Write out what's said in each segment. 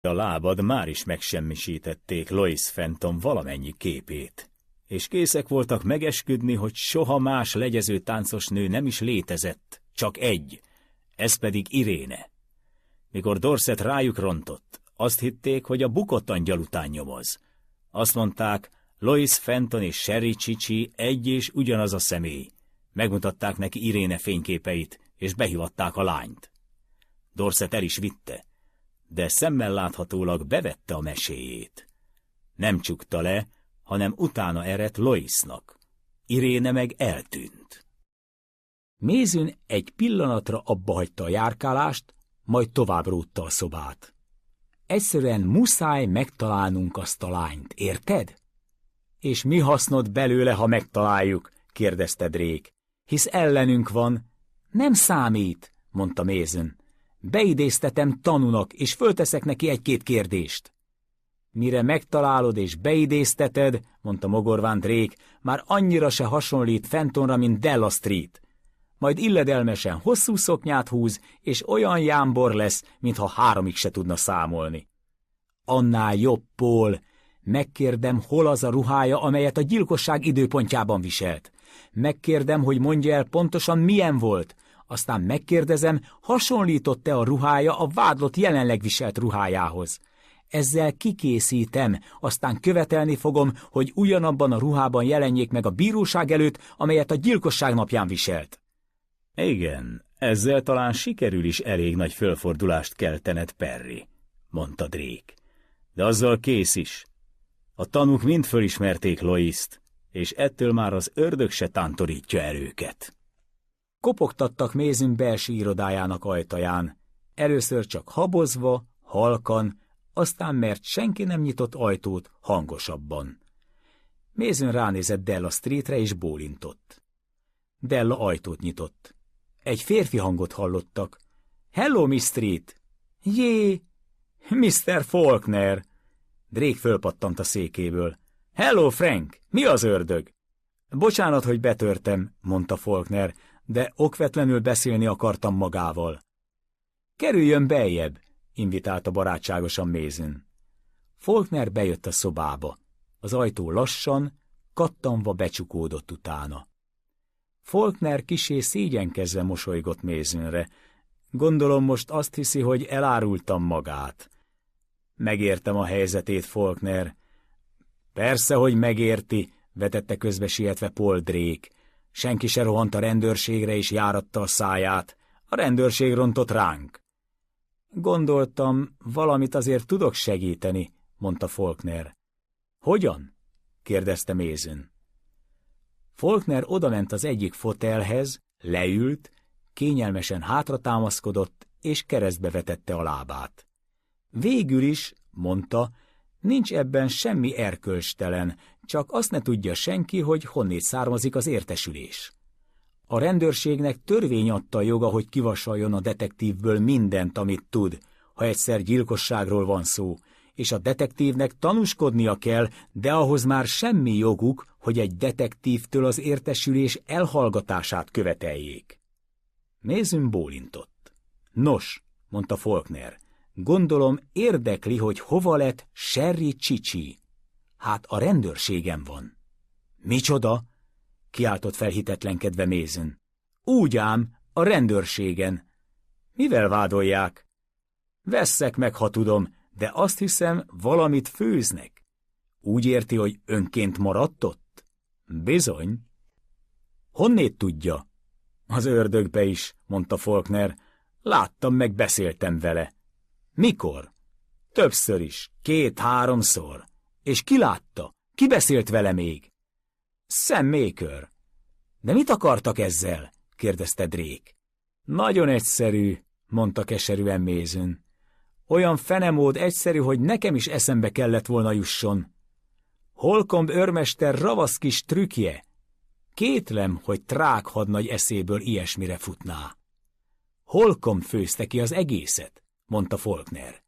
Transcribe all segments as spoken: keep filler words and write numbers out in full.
A lábad már is megsemmisítették Lois Fenton valamennyi képét, és készek voltak megesküdni, hogy soha más legyező táncosnő nem is létezett, csak egy, ez pedig Iréne. Mikor Dorset rájuk rontott, azt hitték, hogy a bukott angyal után nyomoz. Azt mondták, Lois Fenton és Sherry Chichi egy és ugyanaz a személy. Megmutatták neki Iréne fényképeit, és behivatták a lányt. Dorset el is vitte, de szemmel láthatólag bevette a meséjét. Nem csukta le, hanem utána eredt Loisnak. Iréne meg eltűnt. Mézün egy pillanatra abbahagyta a járkálást, majd tovább rótta a szobát. Egyszerűen muszáj megtalálnunk azt a lányt, érted? És mi hasznod belőle, ha megtaláljuk? Kérdezte Drake. Hisz ellenünk van. Nem számít, mondta Mézün. Beidéztetem tanúnak, és fölteszek neki egy-két kérdést. Mire megtalálod és beidézteted, mondta mogorván Drake, már annyira se hasonlít Fentonra, mint Della Street. Majd illedelmesen hosszú szoknyát húz, és olyan jámbor lesz, mintha háromig se tudna számolni. Annál jobb, Paul. Megkérdem, hol az a ruhája, amelyet a gyilkosság időpontjában viselt. Megkérdem, hogy mondja el pontosan milyen volt. Aztán megkérdezem, hasonlított-e a ruhája a vádlott jelenleg viselt ruhájához. Ezzel kikészítem, aztán követelni fogom, hogy ugyanabban a ruhában jelenjék meg a bíróság előtt, amelyet a gyilkosság napján viselt. Igen, ezzel talán sikerül is elég nagy fölfordulást keltened, Perry, mondta Drake. De azzal kész is. A tanúk mind fölismerték Loist, és ettől már az ördög se tántorítja el őket. Kopogtattak Mézün belső irodájának ajtaján, először csak habozva, halkan, aztán mert senki nem nyitott ajtót, hangosabban. Mézün ránézett Della Streetre és bólintott. Della ajtót nyitott. Egy férfi hangot hallottak. Hello, Miss Street! Jé! miszter Faulkner! Drake fölpattant a székéből. Hello, Frank! Mi az ördög? Bocsánat, hogy betörtem, mondta Faulkner, de okvetlenül beszélni akartam magával. Kerüljön beljebb, invitálta barátságosan Mézün. Faulkner bejött a szobába. Az ajtó lassan, kattanva becsukódott utána. Faulkner kissé szégyenkezve mosolygott Mézünre. Gondolom most azt hiszi, hogy elárultam magát. Megértem a helyzetét, Faulkner. Persze, hogy megérti, vetette közbe sietve Paul Drake. Senki se rohant a rendőrségre és járatta a száját. A rendőrség rontott ránk. Gondoltam, valamit azért tudok segíteni, mondta Faulkner. Hogyan? kérdezte Mézün. Faulkner odament az egyik fotelhez, leült, kényelmesen hátratámaszkodott, és keresztbe vetette a lábát. Végül is, mondta, nincs ebben semmi erkölcstelen, csak azt ne tudja senki, hogy honnét származik az értesülés. A rendőrségnek törvény adta a joga, hogy kivassaljon a detektívből mindent, amit tud, ha egyszer gyilkosságról van szó, és a detektívnek tanúskodnia kell, de ahhoz már semmi joguk, hogy egy detektívtől az értesülés elhallgatását követeljék. Mézün bólintott. Nos, mondta Faulkner, gondolom érdekli, hogy hova lett Sherry Chichi. Hát a rendőrségem van. Micsoda? Kiáltott fel hitetlenkedve Mézün. Úgy ám, a rendőrségen. Mivel vádolják? Vesszek meg, ha tudom, de azt hiszem, valamit főznek. Úgy érti, hogy önként maradt ott? Bizony. Honnét tudja? Az ördögbe is, mondta Faulkner. Láttam, meg beszéltem vele. Mikor? Többször is, két-háromszor. És ki látta? Ki beszélt vele még? Sam Maker. De mit akartak ezzel? kérdezte Drake. Nagyon egyszerű, mondta keserűen Mézün. Olyan fenemód egyszerű, hogy nekem is eszembe kellett volna jusson. Holcomb őrmester ravasz kis trükkje. Kétlem, hogy Trák hadnagy eszéből ilyesmire futná. Holcomb főzte ki az egészet, mondta Faulkner.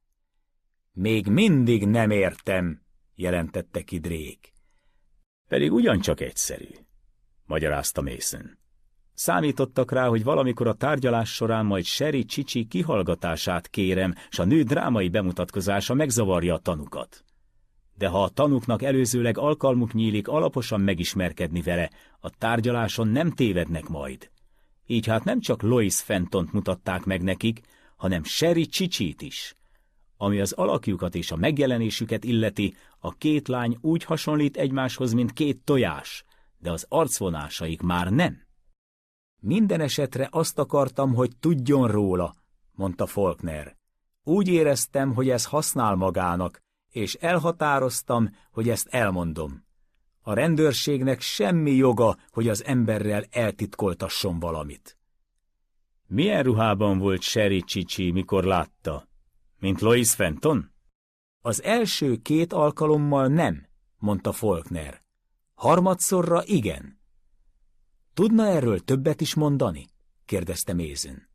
Még mindig nem értem, jelentette ki Drake. Pedig ugyancsak egyszerű, magyarázta Mason. Számítottak rá, hogy valamikor a tárgyalás során majd Sherry Csicsi kihallgatását kérem, s a nő drámai bemutatkozása megzavarja a tanukat. De ha a tanuknak előzőleg alkalmuk nyílik alaposan megismerkedni vele, a tárgyaláson nem tévednek majd. Így hát nem csak Lois Fentont mutatták meg nekik, hanem Sherry Csicsit is. Ami az alakjukat és a megjelenésüket illeti, a két lány úgy hasonlít egymáshoz, mint két tojás, de az arcvonásaik már nem. Minden esetre azt akartam, hogy tudjon róla, mondta Faulkner. Úgy éreztem, hogy ez használ magának, és elhatároztam, hogy ezt elmondom. A rendőrségnek semmi joga, hogy az emberrel eltitkoltasson valamit. Milyen ruhában volt Sherry Csicsi, mikor látta? Mint Lois Fenton? Az első két alkalommal nem, mondta Faulkner. Harmadszorra igen. Tudna erről többet is mondani? kérdezte Mason.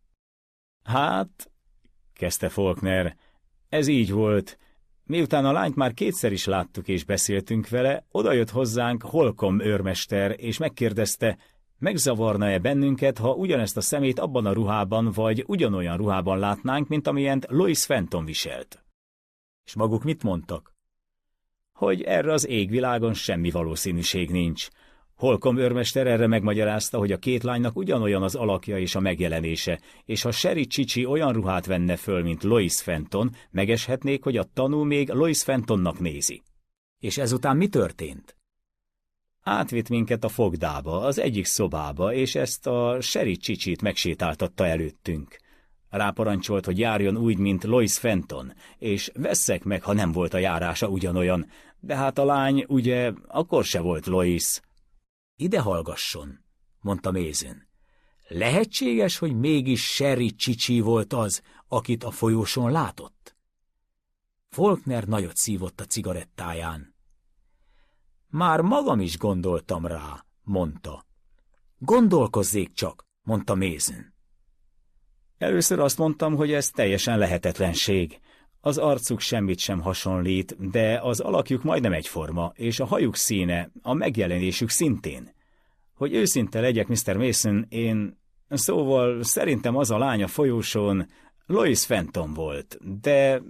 Hát, kezdte Faulkner, ez így volt. Miután a lányt már kétszer is láttuk és beszéltünk vele, odajött hozzánk Holcomb őrmester, és megkérdezte, megzavarna-e bennünket, ha ugyanezt a szemét abban a ruhában, vagy ugyanolyan ruhában látnánk, mint amilyent Lois Fenton viselt. És maguk mit mondtak? Hogy erre az égvilágon semmi valószínűség nincs. Holcomb őrmester erre megmagyarázta, hogy a két lánynak ugyanolyan az alakja és a megjelenése, és ha Sherry Csicsi olyan ruhát venne föl, mint Lois Fenton, megeshetnék, hogy a tanú még Lois Fentonnak nézi. És ezután mi történt? Átvitt minket a fogdába, az egyik szobába, és ezt a Sherry Csicsit megsétáltatta előttünk. Ráparancsolt, hogy járjon úgy, mint Lois Fenton, és vesszek meg, ha nem volt a járása ugyanolyan, de hát a lány, ugye, akkor se volt Lois. Ide hallgasson, mondta Mason. Lehetséges, hogy mégis Sherry Csicsi volt az, akit a folyóson látott? Faulkner nagyot szívott a cigarettáján. Már magam is gondoltam rá, mondta. Gondolkozzék csak, mondta Mason. Először azt mondtam, hogy ez teljesen lehetetlenség. Az arcuk semmit sem hasonlít, de az alakjuk majdnem egyforma, és a hajuk színe, a megjelenésük szintén. Hogy őszinte legyek, miszter Mason, én... Szóval szerintem az a lány a folyósón Lois Fenton volt, de...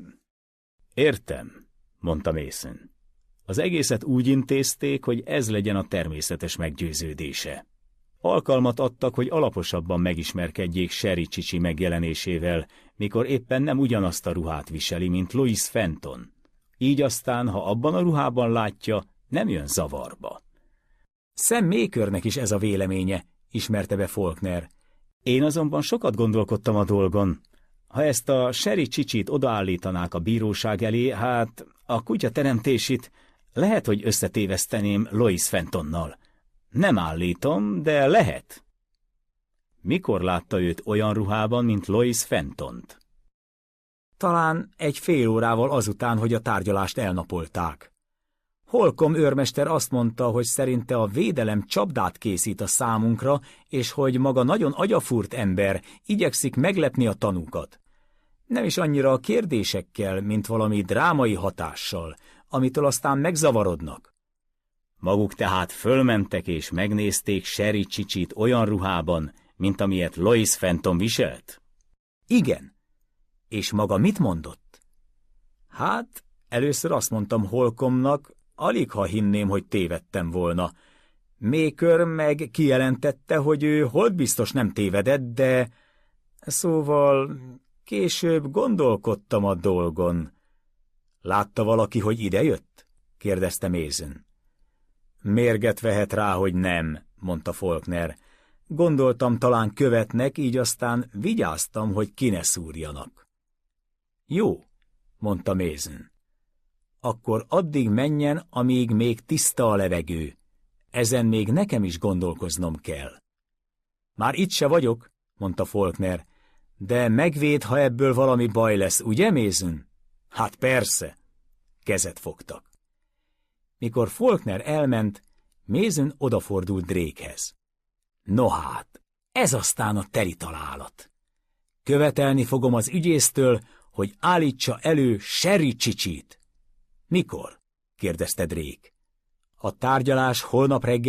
Értem, mondta Mason. Az egészet úgy intézték, hogy ez legyen a természetes meggyőződése. Alkalmat adtak, hogy alaposabban megismerkedjék Sherry Csicsi megjelenésével, mikor éppen nem ugyanazt a ruhát viseli, mint Lois Fenton. Így aztán, ha abban a ruhában látja, nem jön zavarba. Sam Makernek is ez a véleménye, ismerte be Faulkner. Én azonban sokat gondolkodtam a dolgon. Ha ezt a Sherry Csicsit odaállítanák a bíróság elé, hát a kutya teremtését lehet, hogy összetéveszteném Lois Fentonnal. Nem állítom, de lehet. Mikor látta őt olyan ruhában, mint Lois Fentont? Talán egy fél órával azután, hogy a tárgyalást elnapolták. Holcomb őrmester azt mondta, hogy szerinte a védelem csapdát készít a számunkra, és hogy maga nagyon agyafúrt ember igyekszik meglepni a tanúkat. Nem is annyira a kérdésekkel, mint valami drámai hatással, amitől aztán megzavarodnak. Maguk tehát fölmentek és megnézték Sherry Csicsit olyan ruhában, mint amilyet Lois Fenton viselt? Igen. És maga mit mondott? Hát, először azt mondtam Holcombnak, alig ha hinném, hogy tévedtem volna. Maker meg kijelentette, hogy ő holdbiztos nem tévedett, de... Szóval később gondolkodtam a dolgon. Látta valaki, hogy idejött? kérdezte Mason. Mérget vehet rá, hogy nem, mondta Faulkner. Gondoltam, talán követnek, így aztán vigyáztam, hogy ki ne szúrjanak. Jó, mondta Mason. Akkor addig menjen, amíg még tiszta a levegő. Ezen még nekem is gondolkoznom kell. Már itt se vagyok, mondta Faulkner, de megvéd, ha ebből valami baj lesz, ugye, Mason? Hát persze. Kezet fogtak. Mikor Faulkner elment, Mason odafordult Drakehez. No hát, ez aztán a teli találat. Követelni fogom az ügyésztől, hogy állítsa elő Sherry Csicsit. Mikor? kérdezte Drake. A tárgyalás holnap reggel